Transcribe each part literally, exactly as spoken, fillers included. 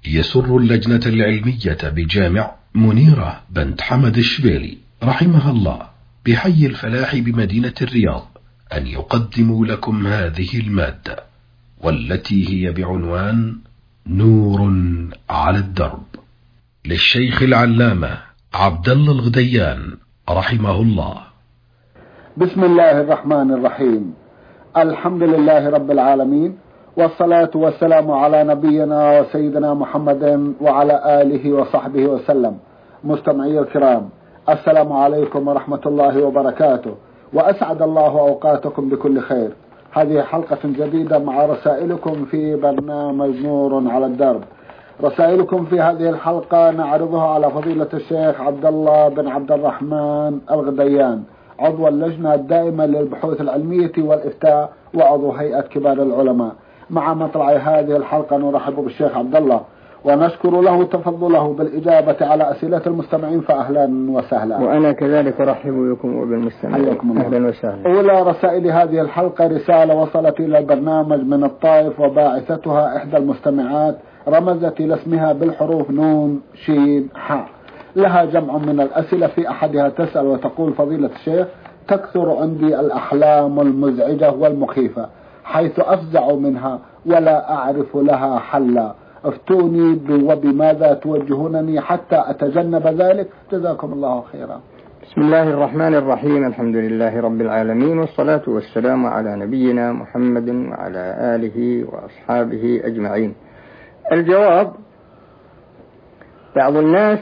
يسر اللجنة العلمية بجامع منيرة بنت حمد الشبيلي رحمها الله بحي الفلاح بمدينة الرياض أن يقدموا لكم هذه المادة، والتي هي بعنوان نور على الدرب، للشيخ العلامة عبد الله الغديان رحمه الله. بسم الله الرحمن الرحيم. الحمد لله رب العالمين، والصلاة والسلام على نبينا وسيدنا محمد وعلى آله وصحبه وسلم. مستمعي الكرام، السلام عليكم ورحمة الله وبركاته، وأسعد الله أوقاتكم بكل خير. هذه حلقة جديدة مع رسائلكم في برنامج نور على الدرب. رسائلكم في هذه الحلقة نعرضها على فضيلة الشيخ عبد الله بن عبد الرحمن الغديان، عضو اللجنة الدائمة للبحوث العلمية والإفتاء وعضو هيئة كبار العلماء. مع مطلع هذه الحلقة نرحب بالشيخ عبد الله ونشكر له تفضله بالإجابة على أسئلة المستمعين، فأهلا وسهلا. وأنا كذلك أرحب بكم وبالمستمعين، أهلا وسهلا. أولى رسائل هذه الحلقة رسالة وصلت إلى البرنامج من الطائف، وباعثتها إحدى المستمعات رمزت إلى اسمها بالحروف نون شين حاء. لها جمع من الأسئلة، في أحدها تسأل وتقول: فضيلة الشيخ، تكثر عندي الأحلام المزعجة والمخيفة حيث أفزع منها ولا أعرف لها حلا، افتوني وبماذا توجهونني حتى أتجنب ذلك، جزاكم الله خيرا. بسم الله الرحمن الرحيم، الحمد لله رب العالمين، والصلاة والسلام على نبينا محمد وعلى آله وأصحابه أجمعين. الجواب: بعض الناس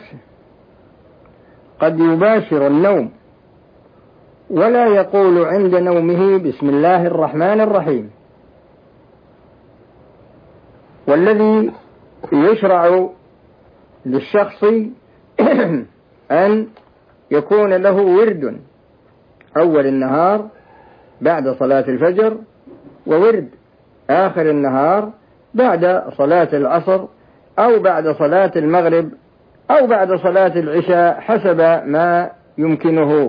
قد يباشر النوم ولا يقول عند نومه بسم الله الرحمن الرحيم، والذي يشرع للشخص أن يكون له ورد أول النهار بعد صلاة الفجر، وورد آخر النهار بعد صلاة العصر أو بعد صلاة المغرب أو بعد صلاة العشاء حسب ما يمكنه.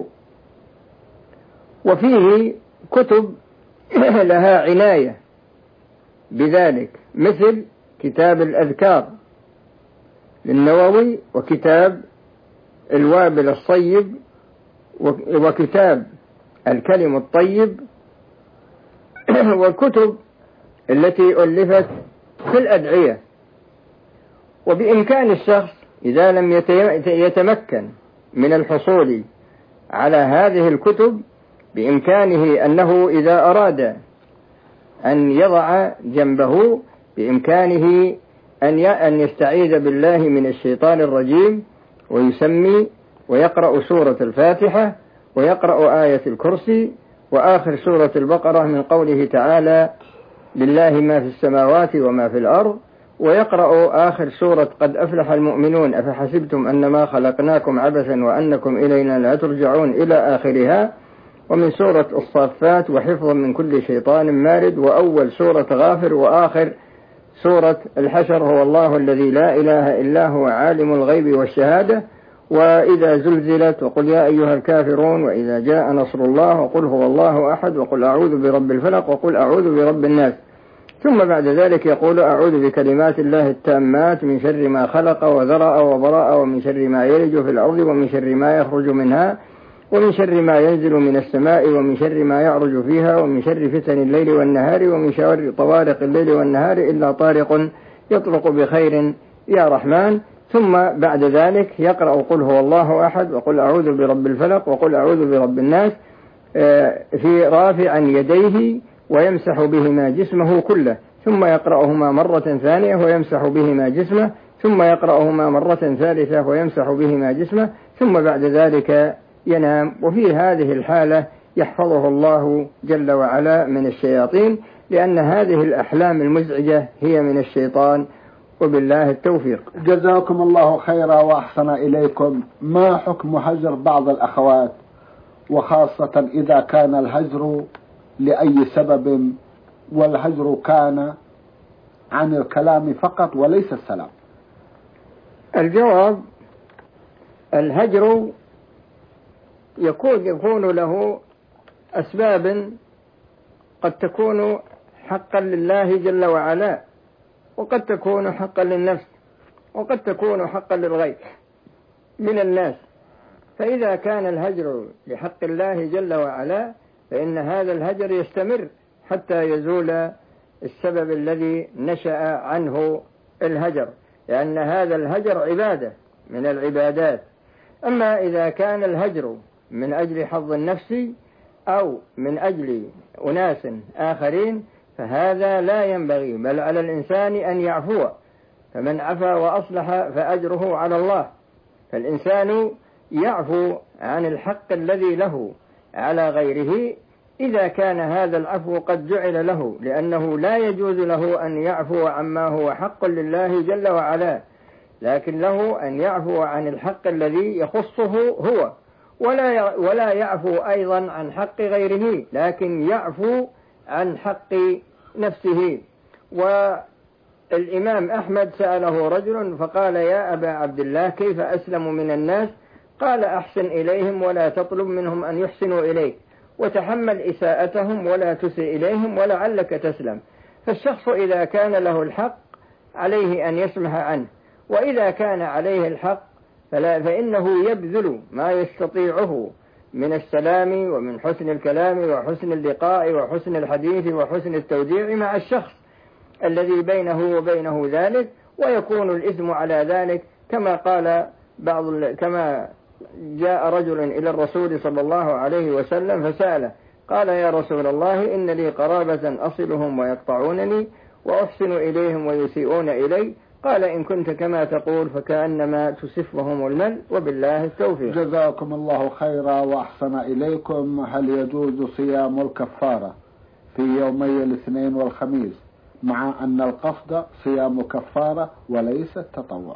وفيه كتب لها عناية بذلك، مثل كتاب الأذكار للنووي، وكتاب الوابل الصيب، وكتاب الكلم الطيب، والكتب التي ألفت في الأدعية. وبإمكان الشخص إذا لم يتمكن من الحصول على هذه الكتب، بإمكانه أنه إذا أراد أن يضع جنبه، بإمكانه أن يستعيذ بالله من الشيطان الرجيم ويسمي ويقرأ سورة الفاتحة ويقرأ آية الكرسي وآخر سورة البقرة من قوله تعالى: لله ما في السماوات وما في الأرض، ويقرأ آخر سورة قد أفلح المؤمنون أفحسبتم أنما خلقناكم عبثا وأنكم إلينا لا ترجعون إلى آخرها، ومن سورة الصافات وحفظا من كل شيطان مارد، وأول سورة غافر، وآخر سورة الحشر هو الله الذي لا إله إلا هو عالم الغيب والشهادة، وإذا زلزلت وقل يا أيها الكافرون، وإذا جاء نصر الله، وقل هو الله أحد، وقل أعوذ برب الفلق، وقل أعوذ برب الناس. ثم بعد ذلك يقول: أعوذ بكلمات الله التامات من شر ما خلق وذرأ وبرأ، ومن شر ما يلج في الأرض، ومن شر ما يخرج منها، ومن شر ما ينزل من السماء، ومن شر ما يعرج فيها، ومن شر فتن الليل والنهار، ومن شر طوارق الليل والنهار إلا طارق يطرق بخير يا رحمن. ثم بعد ذلك يقرأ قل هو الله أحد، وقل أعوذ برب الفلق، وقل أعوذ برب الناس، في رافعا يديه ويمسح بهما جسمه كله، ثم يقرأهما مرة ثانية ويمسح بهما جسمه، ثم يقرأهما مرة ثالثة ويمسح بهما جسمه، ثم بعد ذلك ينام. وفي هذه الحالة يحفظه الله جل وعلا من الشياطين، لأن هذه الأحلام المزعجة هي من الشيطان، وبالله التوفيق. جزاكم الله خيرا وأحسن إليكم. ما حكم هجر بعض الأخوات، وخاصة إذا كان الهجر لأي سبب، والهجر كان عن الكلام فقط وليس السلام؟ الجواب: الهجر يكون يكون له أسباب قد تكون حقا لله جل وعلا، وقد تكون حقا للنفس. وقد تكون حقا للغير من الناس. فإذا كان الهجر لحق الله جل وعلا فإن هذا الهجر يستمر حتى يزول السبب الذي نشأ عنه الهجر، لأن هذا الهجر عبادة من العبادات. أما إذا كان الهجر من أجل حظ النفس أو من أجل أناس آخرين فهذا لا ينبغي، بل على الإنسان أن يعفو، فمن عفا وأصلح فأجره على الله. فالإنسان يعفو عن الحق الذي له على غيره إذا كان هذا العفو قد جعل له، لأنه لا يجوز له أن يعفو عما هو حق لله جل وعلا، لكن له أن يعفو عن الحق الذي يخصه هو، ولا ولا يعفو أيضا عن حق غيره، لكن يعفو عن حق نفسه. والإمام أحمد سأله رجل فقال: يا أبا عبد الله كيف أسلم من الناس؟ قال: أحسن إليهم ولا تطلب منهم أن يحسنوا إليك، وتحمل إساءتهم ولا تسئ إليهم ولعلك تسلم. فالشخص إذا كان له الحق عليه أن يسمح عنه، وإذا كان عليه الحق فلا فإنه يبذل ما يستطيعه من السلام ومن حسن الكلام وحسن اللقاء وحسن الحديث وحسن التوديع مع الشخص الذي بينه وبينه ذلك، ويكون الإثم على ذلك كما قال بعض كما جاء رجل إلى الرسول صلى الله عليه وسلم فسأله قال: يا رسول الله إن لي قرابة أصلهم ويقطعونني وأحسن إليهم ويسيئون إلي. قال: إن كنت كما تقول فكأنما تسفهم المل، وبالله التوفيق. جزاكم الله خيرا وأحسن إليكم. هل يجوز صيام الكفارة في يومي الاثنين والخميس مع أن القصد صيام كفارة وليس تطوع؟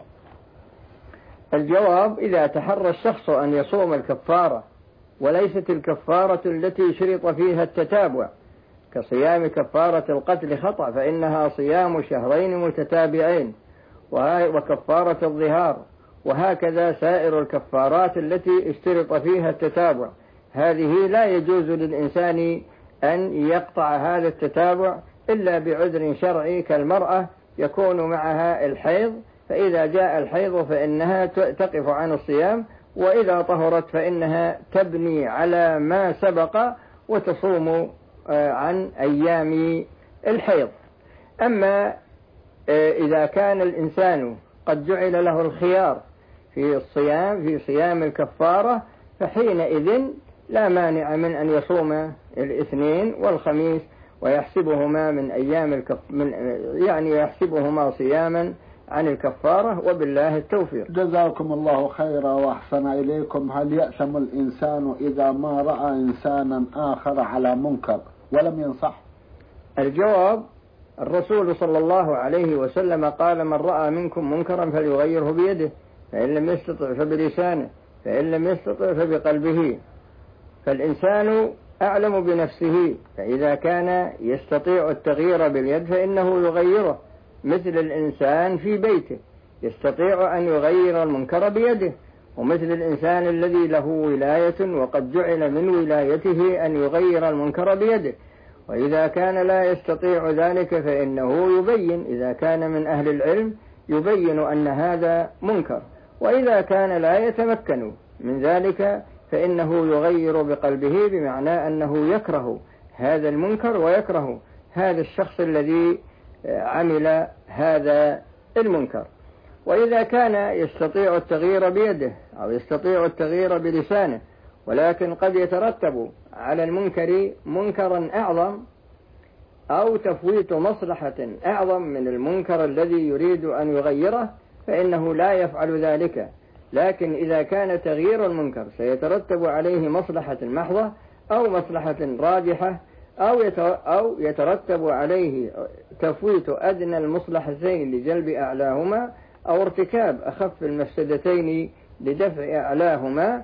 الجواب: إذا تحرى الشخص أن يصوم الكفارة وليست الكفارة التي شرط فيها التتابع كصيام كفارة القتل خطأ، فإنها صيام شهرين متتابعين، وكفارة الظهار، وهكذا سائر الكفارات التي اشترط فيها التتابع. هذه لا يجوز للإنسان أن يقطع هذا التتابع إلا بعذر شرعي، كالمرأة يكون معها الحيض، فإذا جاء الحيض فإنها تقف عن الصيام، وإذا طهرت فإنها تبني على ما سبق وتصوم عن أيام الحيض. أما إذا كان الإنسان قد جعل له الخيار في الصيام في صيام الكفارة فحينئذ لا مانع من أن يصوم الاثنين والخميس ويحسبهما من أيام الكف من يعني يحسبهما صياما عن الكفارة، وبالله التوفيق. جزاكم الله خيرا وأحسن إليكم. هل يأثم الإنسان إذا ما رأى إنسانا آخر على منكر ولم ينصح؟ الجواب: الرسول صلى الله عليه وسلم قال: من رأى منكم منكرا فليغيره بيده، فإن لم يستطع فبلسانه، فإن لم يستطع فبقلبه. فالإنسان أعلم بنفسه، فإذا كان يستطيع التغيير باليد فإنه يغيره، مثل الإنسان في بيته يستطيع أن يغير المنكر بيده، ومثل الإنسان الذي له ولاية وقد جعل من ولايته أن يغير المنكر بيده. وإذا كان لا يستطيع ذلك فإنه يبين، إذا كان من أهل العلم يبين أن هذا منكر، وإذا كان لا يتمكن من ذلك فإنه يغير بقلبه، بمعنى أنه يكره هذا المنكر ويكره هذا الشخص الذي عمل هذا المنكر. وإذا كان يستطيع التغيير بيده أو يستطيع التغيير بلسانه، ولكن قد يترتب على المنكر منكرا أعظم أو تفويت مصلحة أعظم من المنكر الذي يريد أن يغيره، فإنه لا يفعل ذلك. لكن إذا كان تغيير المنكر سيترتب عليه مصلحة محضة أو مصلحة راجحة أو يترتب عليه تفويت أدنى المصلحتين لجلب أعلاهما، أو ارتكاب أخف المفسدتين لدفع أعلاهما،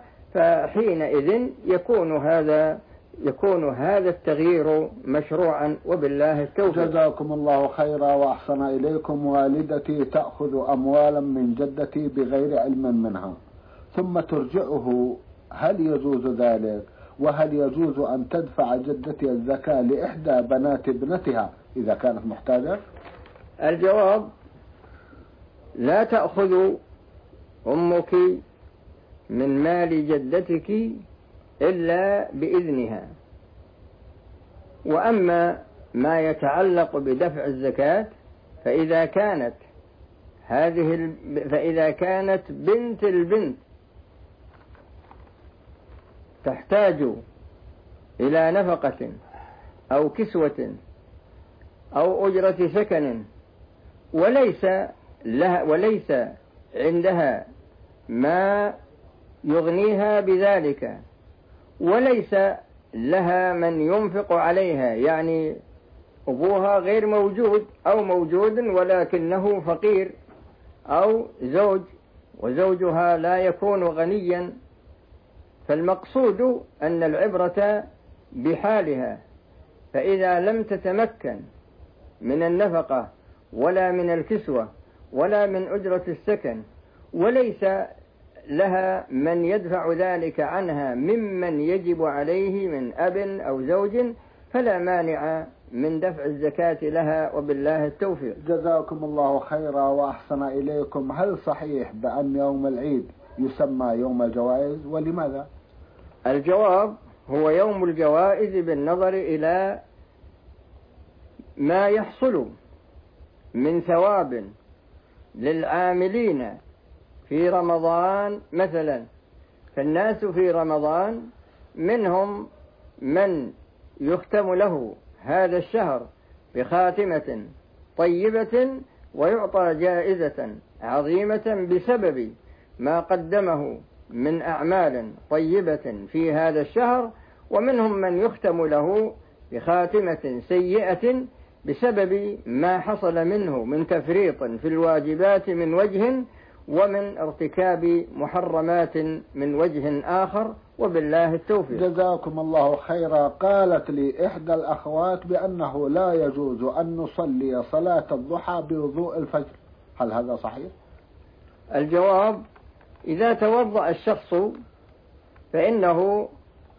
فحينئذ يكون هذا يكون هذا التغيير مشروعا، وبالله التوفيق. جزاكم الله خيرا وأحسن إليكم. والدتي تأخذ أموالا من جدتي بغير علم منها ثم ترجعه، هل يجوز ذلك؟ وهل يجوز أن تدفع جدتي الزكاة لإحدى بنات ابنتها إذا كانت محتاجة؟ الجواب: لا تأخذ أمك من مال جدتك إلا بإذنها. وأما ما يتعلق بدفع الزكاة فإذا كانت هذه فإذا كانت بنت البنت تحتاج إلى نفقة أو كسوة أو أجرة سكن وليس لها وليس عندها ما يغنيها بذلك وليس لها من ينفق عليها، يعني أبوها غير موجود أو موجود ولكنه فقير أو زوج وزوجها لا يكون غنيا، فالمقصود أن العبرة بحالها. فإذا لم تتمكن من النفقة ولا من الكسوة ولا من أجرة السكن وليس لها من يدفع ذلك عنها ممن يجب عليه من أب أو زوج فلا مانع من دفع الزكاة لها، وبالله التوفيق. جزاكم الله خيرا وأحسن إليكم. هل صحيح بأن يوم العيد يسمى يوم الجوائز ولماذا؟ الجواب هو يوم الجوائز بالنظر إلى ما يحصل من ثواب للعاملين في رمضان مثلا. فالناس في رمضان منهم من يختم له هذا الشهر بخاتمة طيبة ويعطى جائزة عظيمة بسبب ما قدمه من أعمال طيبة في هذا الشهر، ومنهم من يختم له بخاتمة سيئة بسبب ما حصل منه من تفريط في الواجبات من وجه ومن ارتكاب محرمات من وجه آخر، وبالله التوفيق. جزاكم الله خيرا. قالت لي إحدى الأخوات بأنه لا يجوز أن نصلي صلاة الضحى بوضوء الفجر، هل هذا صحيح؟ الجواب: إذا توضأ الشخص فإنه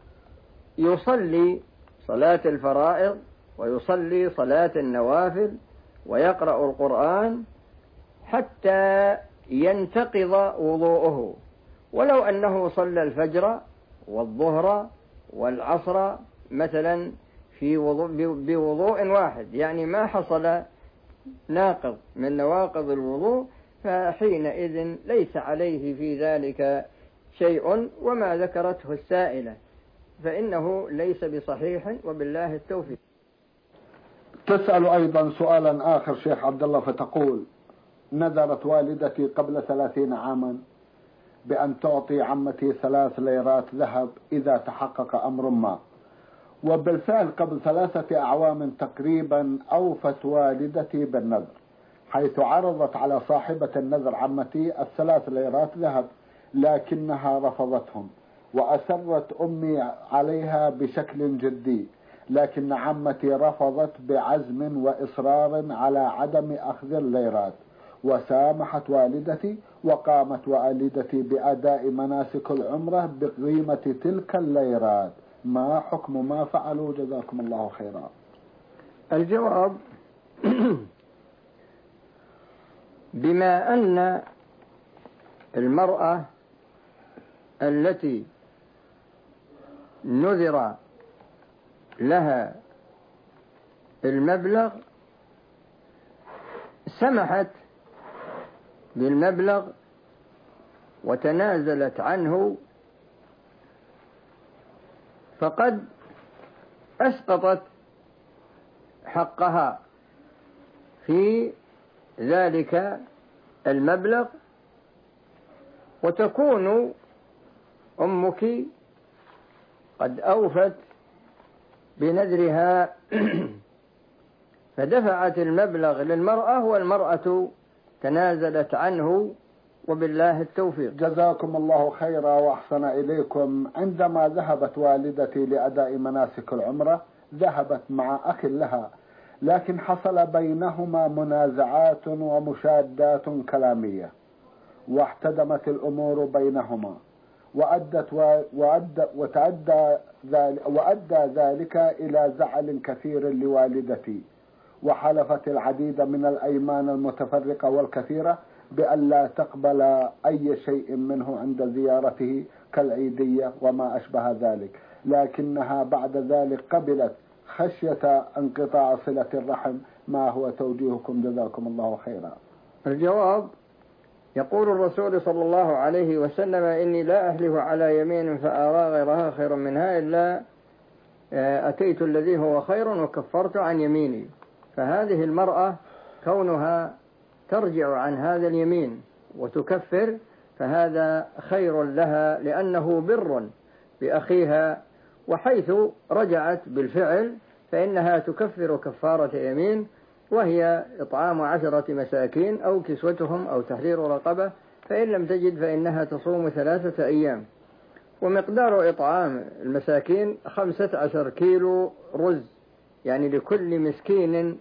يصلي صلاة الفرائض ويصلي صلاة النوافل ويقرأ القرآن حتى ينتقض وضوءه، ولو أنه صلى الفجر والظهر والعصر مثلا في وضوء بوضوء واحد، يعني ما حصل ناقض من نواقض الوضوء، فحينئذ ليس عليه في ذلك شيء. وما ذكرته السائلة فإنه ليس بصحيح، وبالله التوفيق. تسأل أيضا سؤالا آخر شيخ عبد الله فتقول: نذرت والدتي قبل ثلاثين عاما بأن تعطي عمتي ثلاث ليرات ذهب إذا تحقق أمر ما، وبالفعل قبل ثلاثة أعوام تقريبا أوفت والدتي بالنذر، حيث عرضت على صاحبة النذر عمتي الثلاث ليرات ذهب، لكنها رفضتهم وأسرت أمي عليها بشكل جدي، لكن عمتي رفضت بعزم وإصرار على عدم أخذ الليرات، وسامحت والدتي، وقامت والدتي بأداء مناسك العمرة بقيمة تلك الليرات. ما حكم ما فعلوا؟ جزاكم الله خيرا. الجواب: بما أن المرأة التي نذر لها المبلغ سمحت بالمبلغ وتنازلت عنه، فقد أسقطت حقها في ذلك المبلغ، وتكون أمك قد أوفت بنذرها فدفعت المبلغ للمرأة والمرأة تنازلت عنه، وبالله التوفيق. جزاكم الله خيرا وأحسن إليكم. عندما ذهبت والدتي لأداء مناسك العمرة ذهبت مع أخ لها، لكن حصل بينهما منازعات ومشادات كلامية، واحتدمت الأمور بينهما، وأدت وأدى وتعدى ذلك وأدى ذلك إلى زعل كثير لوالدتي، وحلفت العديد من الأيمان المتفرقة والكثيرة بأن لا تقبل أي شيء منه عند زيارته كالعيدية وما أشبه ذلك، لكنها بعد ذلك قبلت خشية انقطاع صلة الرحم. ما هو توجيهكم جزاكم الله خيرا؟ الجواب: يقول الرسول صلى الله عليه وسلم: إني لا أحلف على يمين فأرى غيرها خيرا منها إلا أتيت الذي هو خير وكفرت عن يميني. فهذه المرأة كونها ترجع عن هذا اليمين وتكفر فهذا خير لها، لأنه بر بأخيها، وحيث رجعت بالفعل فإنها تكفر كفارة يمين، وهي إطعام عشرة مساكين أو كسوتهم أو تحرير رقبة، فإن لم تجد فإنها تصوم ثلاثة أيام. ومقدار إطعام المساكين خمسة عشر كيلو رز، يعني لكل مسكين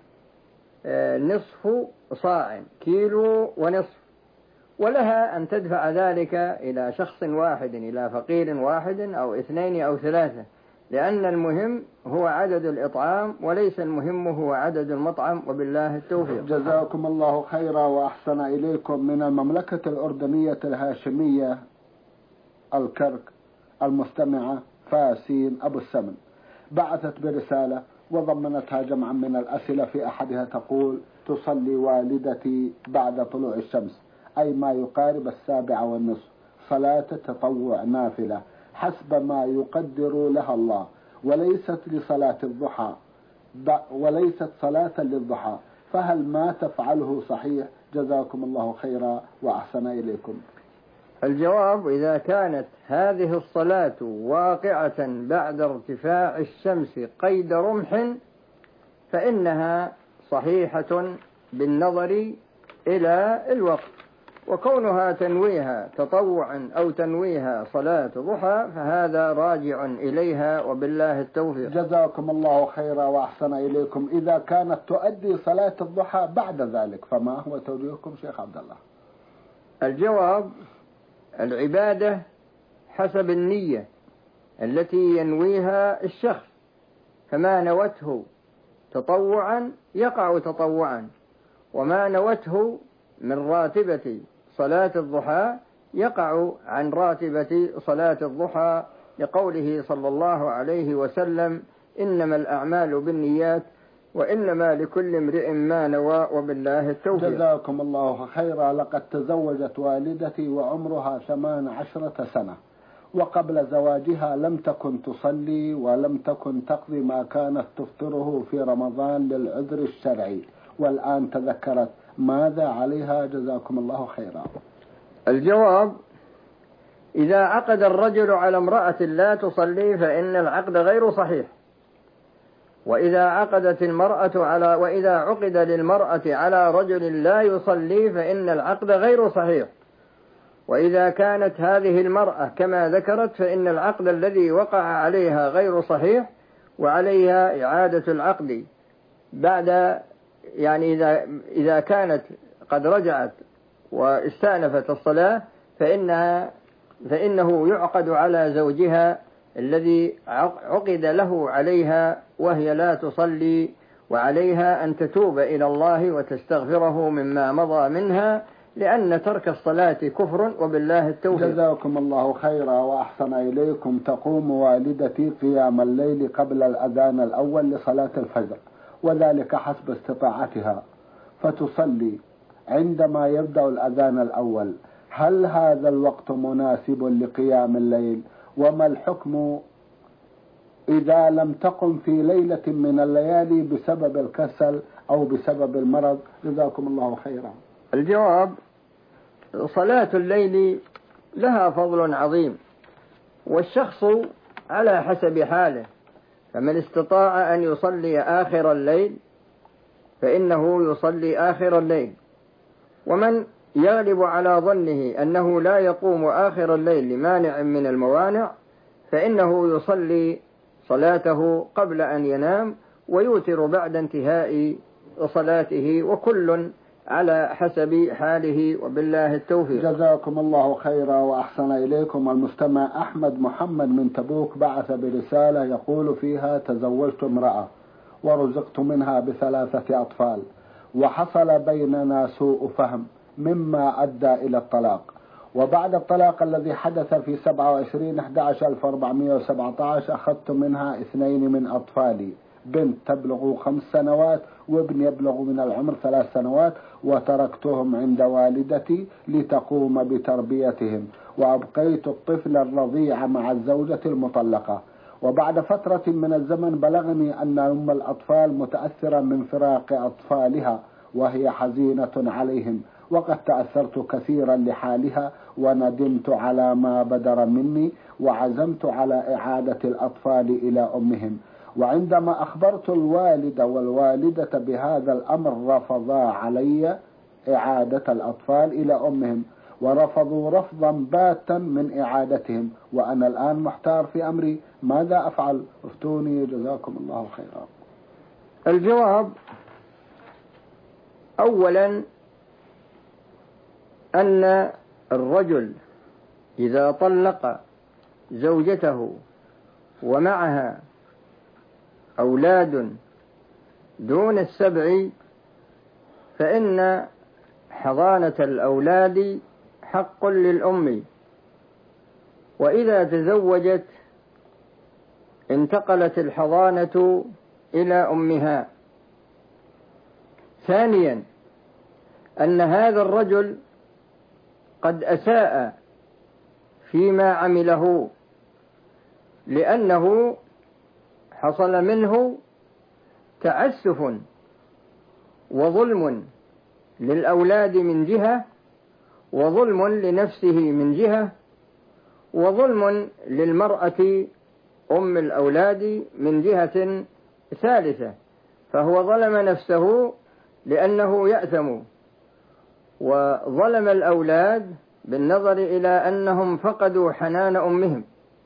نصف صاع، كيلو ونصف، ولها أن تدفع ذلك إلى شخص واحد، إلى فقير واحد أو اثنين أو ثلاثة، لأن المهم هو عدد الإطعام وليس المهم هو عدد المطعم، وبالله التوفيق. جزاكم الله خيرا وأحسن إليكم. من المملكة الأردنية الهاشمية الكرك المستمعة فاسين أبو السمن بعثت برسالة وضمنتها جمعا من الأسئلة. في أحدها تقول: تصلي والدتي بعد طلوع الشمس، أي ما يقارب السابعة والنصف، صلاة تطوع نافلة حسب ما يقدر لها الله، وليست لصلاة الضحى وليست صلاة للضحى، فهل ما تفعله صحيح؟ جزاكم الله خيرا وأحسن إليكم. الجواب: إذا كانت هذه الصلاة واقعة بعد ارتفاع الشمس قيد رمح فإنها صحيحة بالنظر إلى الوقت، وكونها تنويها تطوعا أو تنويها صلاة ضحى فهذا راجع إليها، وبالله التوفيق. جزاكم الله خيرا وأحسن إليكم. إذا كانت تؤدي صلاة الضحى بعد ذلك فما هو توجيهكم شيخ عبد الله؟ الجواب: العبادة حسب النية التي ينويها الشخص، فما نوته تطوعا يقع تطوعا، وما نوته من راتبة صلاة الضحى يقع عن راتبة صلاة الضحى، لقوله صلى الله عليه وسلم: إنما الأعمال بالنيات وإنما لكل امرئ ما نوى، وبالله التوفيق. جزاكم الله خيرا. لقد تزوجت والدتي وعمرها ثمان عشرة سنة، وقبل زواجها لم تكن تصلي ولم تكن تقضي ما كانت تفطره في رمضان للعذر الشرعي، والآن تذكرت، ماذا عليها؟ جزاكم الله خيرا. الجواب: إذا عقد الرجل على امرأة لا تصلي فإن العقد غير صحيح، وإذا عقدت المرأة على وإذا عقد للمرأة على رجل لا يصلي فإن العقد غير صحيح، وإذا كانت هذه المرأة كما ذكرت فإن العقد الذي وقع عليها غير صحيح، وعليها إعادة العقد بعد، يعني إذا إذا كانت قد رجعت واستأنفت الصلاة فإنها فإنه يعقد على زوجها الذي عقد له عليها وهي لا تصلي، وعليها أن تتوب إلى الله وتستغفره مما مضى منها، لأن ترك الصلاة كفر، وبالله التوفيق. جزاكم الله خيرا وأحسن إليكم. تقوم والدتي قيام الليل قبل الأذان الأول لصلاة الفجر، وذلك حسب استطاعتها، فتصلي عندما يبدأ الأذان الأول. هل هذا الوقت مناسب لقيام الليل؟ وما الحكم إذا لم تقم في ليلة من الليالي بسبب الكسل أو بسبب المرض؟ جزاكم الله خيرا. الجواب: صلاة الليل لها فضل عظيم، والشخص على حسب حاله، فمن استطاع أن يصلي آخر الليل فإنه يصلي آخر الليل، ومن يغلب على ظنه أنه لا يقوم آخر الليل لمانع من الموانع فإنه يصلي صلاته قبل أن ينام ويوتر بعد انتهاء صلاته، وكل على حسب حاله، وبالله التوفيق. جزاكم الله خيرا وأحسن إليكم. المستمع أحمد محمد من تبوك بعث برسالة يقول فيها: تزوجت امرأة ورزقت منها بثلاثة أطفال، وحصل بيننا سوء فهم مما أدى إلى الطلاق. وبعد الطلاق الذي حدث في سبعة وعشرين أحد عشر ألف وأربعمائة وسبعة عشر أخذت منها اثنين من أطفالي، بنت تبلغ خمس سنوات وابن يبلغ من العمر ثلاث سنوات، وتركتهم عند والدتي لتقوم بتربيتهم، وأبقيت الطفل الرضيع مع الزوجة المطلقة. وبعد فترة من الزمن بلغني أن أم الأطفال متأثرة من فراق أطفالها وهي حزينة عليهم، وقد تأثرت كثيرا لحالها وندمت على ما بدر مني، وعزمت على إعادة الأطفال إلى أمهم. وعندما أخبرت الوالد والوالدة بهذا الأمر رفضا علي إعادة الأطفال إلى أمهم، ورفضوا رفضا باتا من إعادتهم، وأنا الآن محتار في أمري، ماذا أفعل؟ افتوني جزاكم الله خيرا. الجواب: أولا أن الرجل إذا طلق زوجته ومعها أولاد دون السبع فإن حضانة الأولاد حق للأم، وإذا تزوجت انتقلت الحضانة إلى أمها. ثانيا أن هذا الرجل قد أساء فيما عمله، لأنه حصل منه تعسف وظلم للأولاد من جهة، وظلم لنفسه من جهة، وظلم للمرأة أم الأولاد من جهة ثالثة، فهو ظلم نفسه لأنه يأثم، وظلم الأولاد بالنظر إلى أنهم فقدوا حنان أمهم،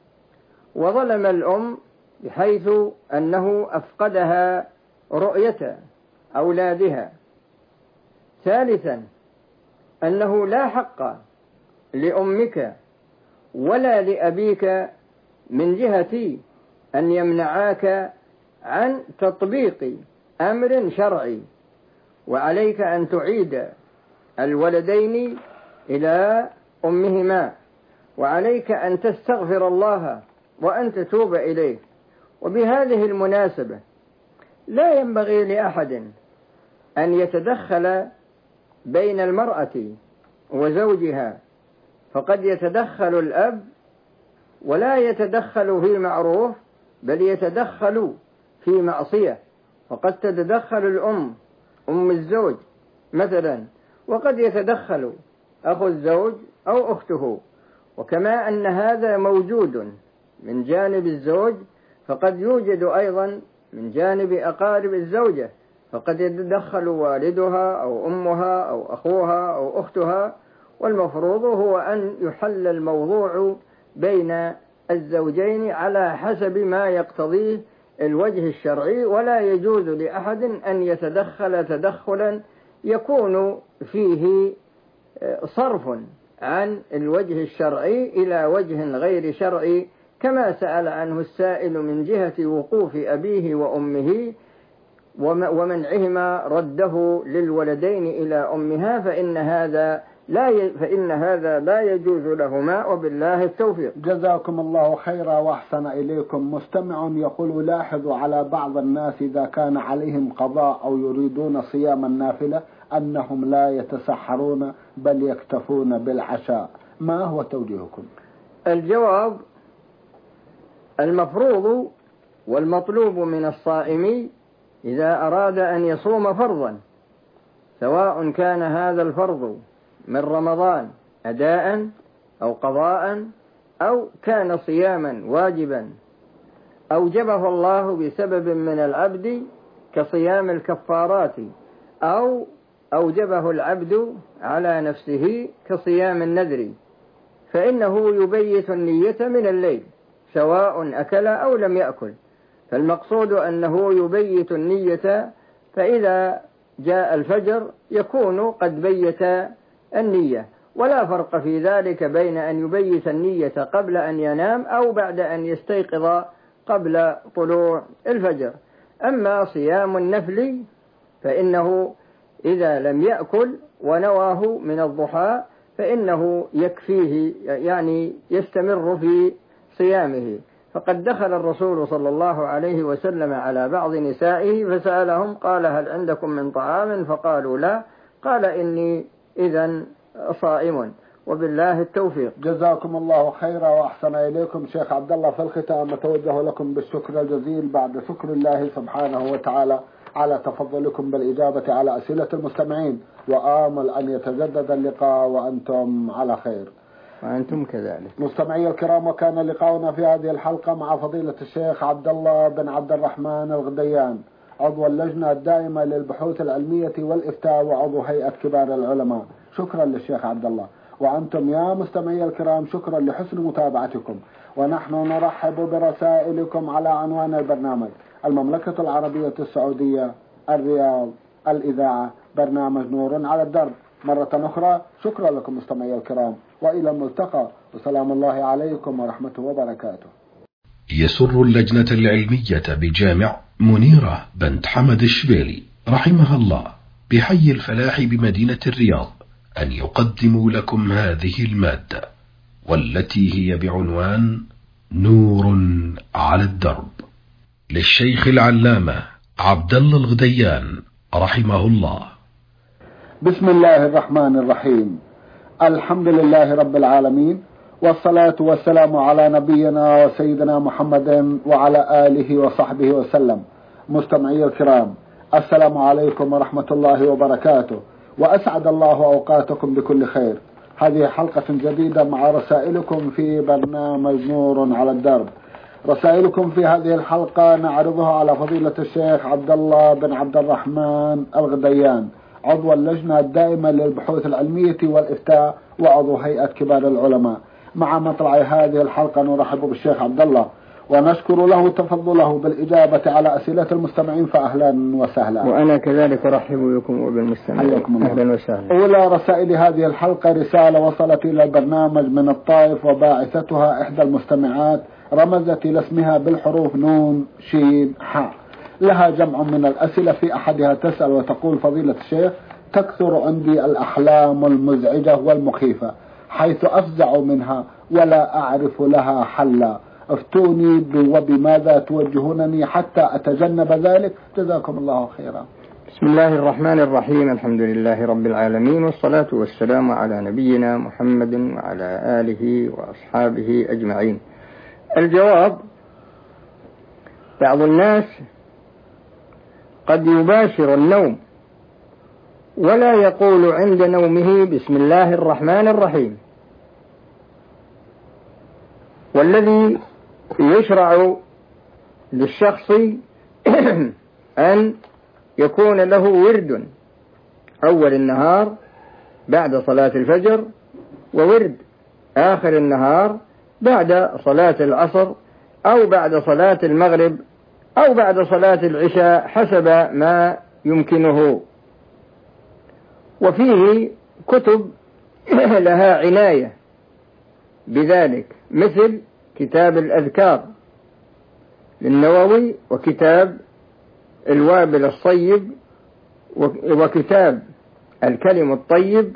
وظلم الأم بحيث أنه أفقدها رؤية أولادها. ثالثا أنه لا حق لأمك ولا لأبيك من جهة أن يمنعاك عن تطبيق أمر شرعي، وعليك أن تعيد الولدين إلى أمهما، وعليك أن تستغفر الله وأن تتوب إليه. وبهذه المناسبة لا ينبغي لأحد أن يتدخل بين المرأة وزوجها، فقد يتدخل الأب ولا يتدخل في معروف، بل يتدخل في معصية، وقد تتدخل الأم أم الزوج مثلا، وقد يتدخل أخو الزوج أو أخته. وكما أن هذا موجود من جانب الزوج، فقد يوجد أيضا من جانب أقارب الزوجة، فقد يتدخل والدها أو أمها أو أخوها أو أختها. والمفروض هو أن يحل الموضوع بين الزوجين على حسب ما يقتضيه الوجه الشرعي، ولا يجوز لأحد أن يتدخل تدخلا يكون فيه صرف عن الوجه الشرعي إلى وجه غير شرعي، كما سأل عنه السائل من جهة وقوف أبيه وأمه ومنعهما رده للولدين إلى أمها، فإن هذا لا ي... فإن هذا لا يجوز لهما، وبالله التوفيق. جزاكم الله خيرا وأحسن إليكم. مستمع يقول: لاحظوا على بعض الناس إذا كان عليهم قضاء أو يريدون صيام النافلة أنهم لا يتسحرون بل يكتفون بالعشاء، ما هو توجيهكم؟ الجواب: المفروض والمطلوب من الصائم إذا أراد أن يصوم فرضا، سواء كان هذا الفرض من رمضان أداء أو قضاء، أو كان صياما واجبا أوجبه الله بسبب من العبد كصيام الكفارات، أو أوجبه العبد على نفسه كصيام النذر، فإنه يبيت النية من الليل سواء أكل أو لم يأكل. فالمقصود أنه يبيت النية، فإذا جاء الفجر يكون قد بيت النية، ولا فرق في ذلك بين أن يبيت النية قبل أن ينام أو بعد أن يستيقظ قبل طلوع الفجر. أما صيام النفل فإنه إذا لم يأكل ونواه من الضحى فإنه يكفيه، يعني يستمر في صيامه. فقد دخل الرسول صلى الله عليه وسلم على بعض نسائه فسألهم قال هل عندكم من طعام؟ فقالوا لا. قال إني إذن صائم، وبالله التوفيق. جزاكم الله خيرا وأحسن إليكم شيخ عبد الله. في الختام أتوجه لكم بالشكر الجزيل بعد شكر الله سبحانه وتعالى على تفضلكم بالإجابة على أسئلة المستمعين، وآمل أن يتجدد اللقاء وأنتم على خير. وأنتم كذلك. مستمعي الكرام، وكان لقاؤنا في هذه الحلقة مع فضيلة الشيخ عبد الله بن عبد الرحمن الغديان، عضو اللجنة الدائمة للبحوث العلمية والإفتاء وعضو هيئة كبار العلماء. شكرا للشيخ عبد الله. وأنتم يا مستمعي الكرام شكرا لحسن متابعتكم، ونحن نرحب برسائلكم على عنوان البرنامج: المملكة العربية السعودية، الرياض، الإذاعة، برنامج نور على الدرب. مرة أخرى شكرا لكم مستمعي الكرام، وإلى الملتقى، وسلام الله عليكم ورحمته وبركاته. يسر اللجنة العلمية بجامع منيرة بنت حمد الشبيلي رحمها الله بحي الفلاح بمدينة الرياض أن يقدموا لكم هذه المادة، والتي هي بعنوان نور على الدرب، للشيخ العلامة عبد الله الغديان رحمه الله. بسم الله الرحمن الرحيم. الحمد لله رب العالمين، والصلاة والسلام على نبينا وسيدنا محمد وعلى آله وصحبه وسلم. مستمعي الكرام، السلام عليكم ورحمة الله وبركاته، وأسعد الله أوقاتكم بكل خير. هذه حلقة جديدة مع رسائلكم في برنامج نور على الدرب. رسائلكم في هذه الحلقة نعرضها على فضيلة الشيخ عبد الله بن عبد الرحمن الغديان، عضو اللجنة الدائمة للبحوث العلمية والإفتاء وعضو هيئة كبار العلماء. مع مطلع هذه الحلقة نرحب بالشيخ عبد الله ونشكر له تفضله بالإجابة على أسئلة المستمعين، فأهلا وسهلا. وأنا كذلك أرحب بكم وبالمستمعين، أهلا وسهلا. أولى رسائل هذه الحلقة رسالة وصلت إلى البرنامج من الطائف، وباعثتها إحدى المستمعات رمزت إلى اسمها بالحروف نون شين حاء. لها جمع من الأسئلة، في أحدها تسأل وتقول: فضيلة الشيخ، تكثر عندي الأحلام المزعجة والمخيفة حيث أفزع منها ولا أعرف لها حلا، افتوني وبماذا توجهونني حتى أتجنب ذلك؟ جزاكم الله خيرا. بسم الله الرحمن الرحيم. الحمد لله رب العالمين، والصلاة والسلام على نبينا محمد وعلى آله وأصحابه أجمعين. الجواب: بعض الناس قد يباشر النوم ولا يقول عند نومه بسم الله الرحمن الرحيم، والذي يشرع للشخص أن يكون له ورد أول النهار بعد صلاة الفجر، وورد آخر النهار بعد صلاة العصر أو بعد صلاة المغرب أو بعد صلاة العشاء حسب ما يمكنه. وفيه كتب لها عناية بذلك، مثل كتاب الأذكار للنووي، وكتاب الوابل الصيب، وكتاب الكلم الطيب،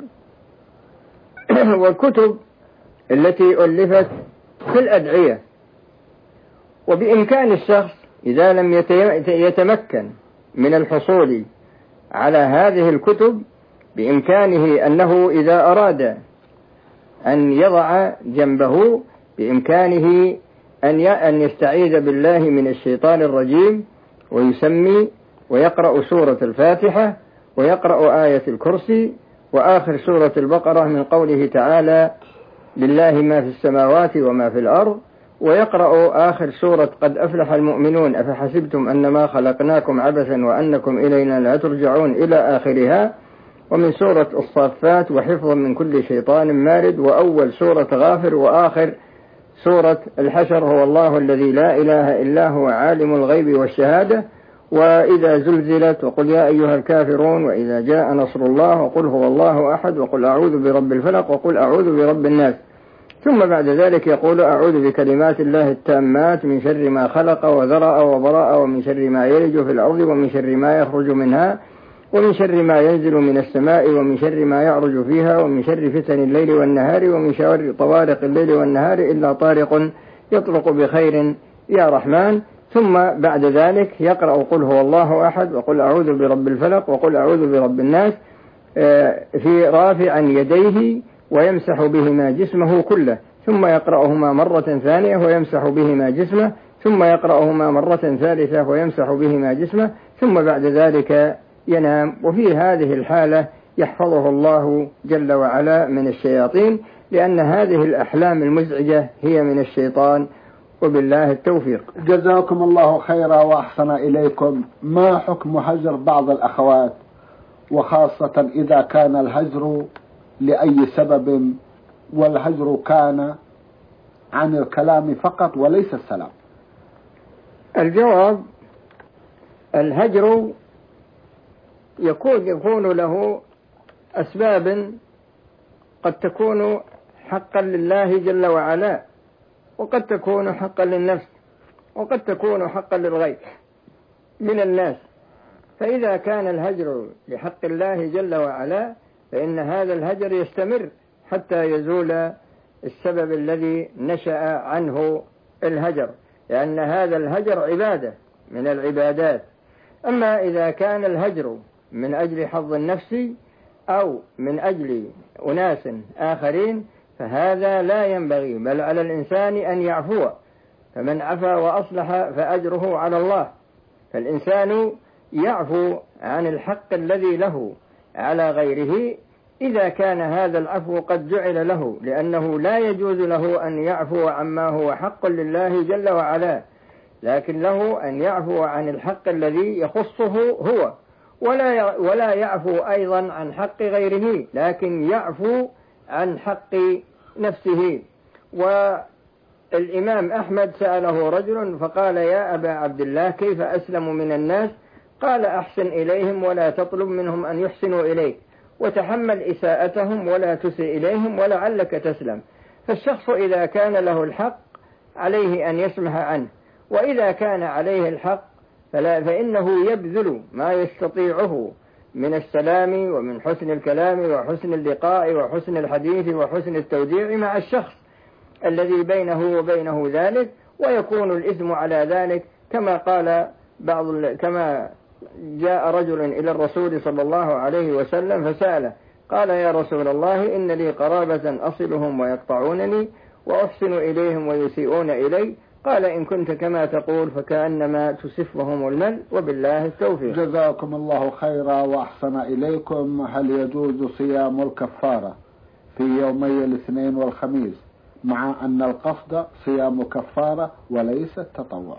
والكتب التي ألفت في الأدعية. وبإمكان الشخص إذا لم يتمكن من الحصول على هذه الكتب، بإمكانه أنه إذا أراد أن يضع جنبه، بإمكانه أن يستعيذ بالله من الشيطان الرجيم ويسمي ويقرأ سورة الفاتحة، ويقرأ آية الكرسي، وآخر سورة البقرة من قوله تعالى: لله ما في السماوات وما في الأرض، ويقرأ آخر سورة قد أفلح المؤمنون أفحسبتم أنما خلقناكم عبثا وأنكم إلينا لا ترجعون إلى آخرها، ومن سورة الصافات وحفظا من كل شيطان مارد، وأول سورة غافر، وآخر سورة الحشر هو الله الذي لا إله إلا هو عالم الغيب والشهادة، وإذا زلزلت، وقل يا أيها الكافرون، وإذا جاء نصر الله، وقل هو الله أحد، وقل أعوذ برب الفلق، وقل أعوذ برب الناس. ثم بعد ذلك يقول: أعوذ بكلمات الله التامات من شر ما خلق وذرأ وبرأ، ومن شر ما يلج في الأرض، ومن شر ما يخرج منها، ومن شر ما ينزل من السماء ومن شر ما يعرج فيها ومن شر فتن الليل والنهار ومن شر طوارق الليل والنهار إلا طارق يطرق بخير يا رحمن. ثم بعد ذلك يقرأ قل هو الله أحد وقل أعوذ برب الفلق وقل أعوذ برب الناس في رافعا يديه ويمسح بهما جسمه كله، ثم يقرأهما مرة ثانية ويمسح بهما جسمه، ثم يقرأهما مرة ثالثة ويمسح بهما جسمه، ثم بعد ذلك ينام. وفي هذه الحالة يحفظه الله جل وعلا من الشياطين، لأن هذه الأحلام المزعجة هي من الشيطان، وبالله التوفيق. جزاكم الله خيرا وأحسن إليكم. ما حكم هجر بعض الأخوات، وخاصة إذا كان الهجر لأي سبب، والهجر كان عن الكلام فقط وليس السلام؟ الجواب: الهجر يكون يكون له أسباب قد تكون حقا لله جل وعلا، وقد تكون حقا للنفس، وقد تكون حقا للغير من الناس. فإذا كان الهجر لحق الله جل وعلا فإن هذا الهجر يستمر حتى يزول السبب الذي نشأ عنه الهجر، لأن هذا الهجر عبادة من العبادات. أما إذا كان الهجر من أجل حظ النفس أو من أجل أناس آخرين فهذا لا ينبغي، بل على الإنسان أن يعفو، فمن عفا وأصلح فأجره على الله. فالإنسان يعفو عن الحق الذي له على غيره إذا كان هذا العفو قد جعل له، لأنه لا يجوز له أن يعفو عما هو حق لله جل وعلا، لكن له أن يعفو عن الحق الذي يخصه هو، ولا ولا يعفو أيضا عن حق غيره، لكن يعفو عن حق نفسه. والإمام أحمد سأله رجل فقال: يا أبا عبد الله، كيف أسلم من الناس؟ قال: أحسن إليهم ولا تطلب منهم أن يحسنوا إليك، وتحمل إساءتهم ولا تسئ إليهم ولعلك تسلم. فالشخص إذا كان له الحق عليه أن يسمح عنه، وإذا كان عليه الحق فلا فإنه يبذل ما يستطيعه من السلام ومن حسن الكلام وحسن اللقاء وحسن الحديث وحسن التوديع مع الشخص الذي بينه وبينه ذلك، ويكون الإثم على ذلك كما قال بعض كما جاء رجل إلى الرسول صلى الله عليه وسلم فسأله قال: يا رسول الله، إن لي قرابة أصلهم ويقطعونني وأحسن إليهم ويسيئون إلي. قال: إن كنت كما تقول فكأنما تسفهم المل، وبالله التوفيق. جزاكم الله خيرا وأحسن إليكم. هل يجوز صيام الكفارة في يومي الاثنين والخميس مع أن القصد صيام كفارة وليس تطوع؟